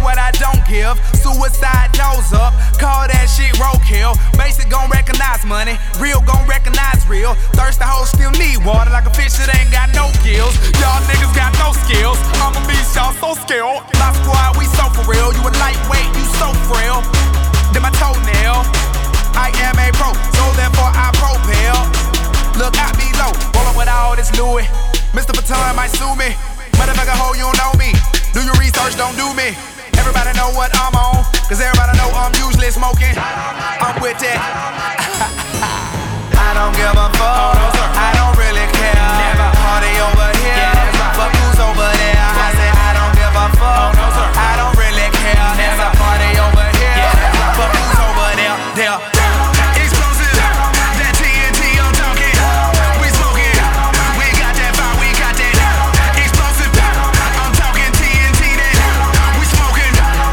what I don't give. Suicide doors up, call that shit roadkill. Basic gon' recognize money, real gon' recognize real. Thirsty hoes still need water like a fish that ain't got no gills. Y'all niggas got no skills, I'm a beast, y'all so skilled. My squad, we so for real. You a lightweight, you so frail. Then my toenail, I am a pro, so therefore I propel. Look, I be low, rollin' with all this Louis. Mr. Vuitton might sue me. Motherfucker, ho, you don't know me. Do your research, don't do me. Everybody know what I'm on, cause everybody know I'm usually smoking. I'm with that. I don't give a fuck, I don't really care. Party over here, fuck who's over there. I said I don't give a fuck, I don't really care. There's a party over here, fuck who's over there. Explosive, that TNT I'm talking. We smoking, we got that fire, we got that explosive. I'm talking TNT then, we smoking.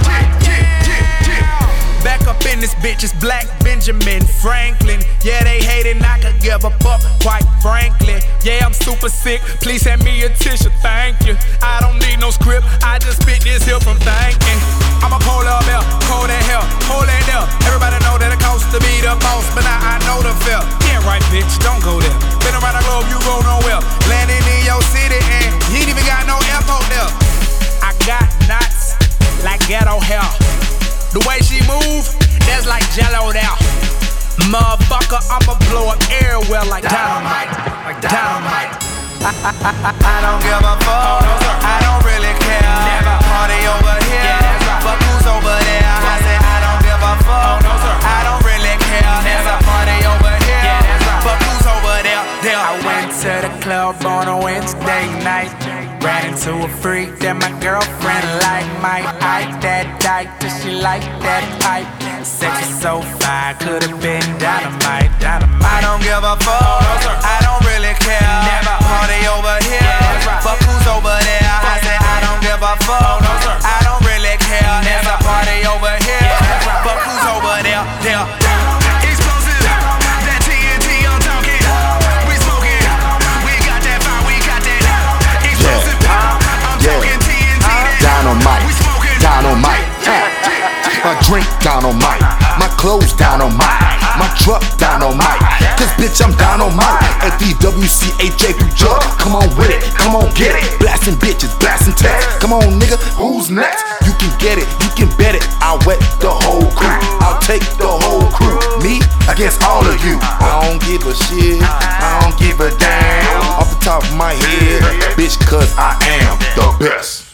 Back up in this bitch, it's Black Benjamin Franklin. Yeah, they hatin', I could give a fuck, quite frankly. Yeah, I'm super sick, please send me a tissue, thank you. I don't need no script, I just spit this here from thinking. I'm a polar bear, cold as hell, hold that there. Everybody know that it costs to be the boss, but now I know the feel. Yeah, right, bitch, don't go there. Been around the globe, you go nowhere. Landing in your city and you ain't even got no airport there. I got knots like ghetto hair. The way she move, that's like Jello there. Motherfucker, I'ma blow up everywhere like dynamite, like dynamite. I don't give a fuck, I don't really care. Party over here, fuck who's over there. I said I don't give a fuck, I don't really care. There's a party over here, fuck who's over there. I went to the club on a Wednesday night. Ran into a freak that my girlfriend liked. My hype that dyke, cause she like that pipe. Sex is so fire, could've been dynamite, dynamite. I don't give a fuck, I don't really care. Party over here, fuck who's over there. I said I don't give a fuck, I don't really care. There's a party over here, fuck who's over there. Explosive, that TNT I'm talking. We smoking, we got that fire, we got that explosive. I'm talking TNT. Dynamite, dynamite. My drink dynamite, my clothes dynamite, my truck dynamite. Cause bitch I'm dynamite. FEWCHA through jug. Come on with it, come on get it. Blasting bitches, blasting text. Come on nigga, who's next? You can get it, you can bet it. I'll wet the whole crew, I'll take the whole crew. Me against all of you. I don't give a shit, I don't give a damn. Off the top of my head, bitch, cause I am the best.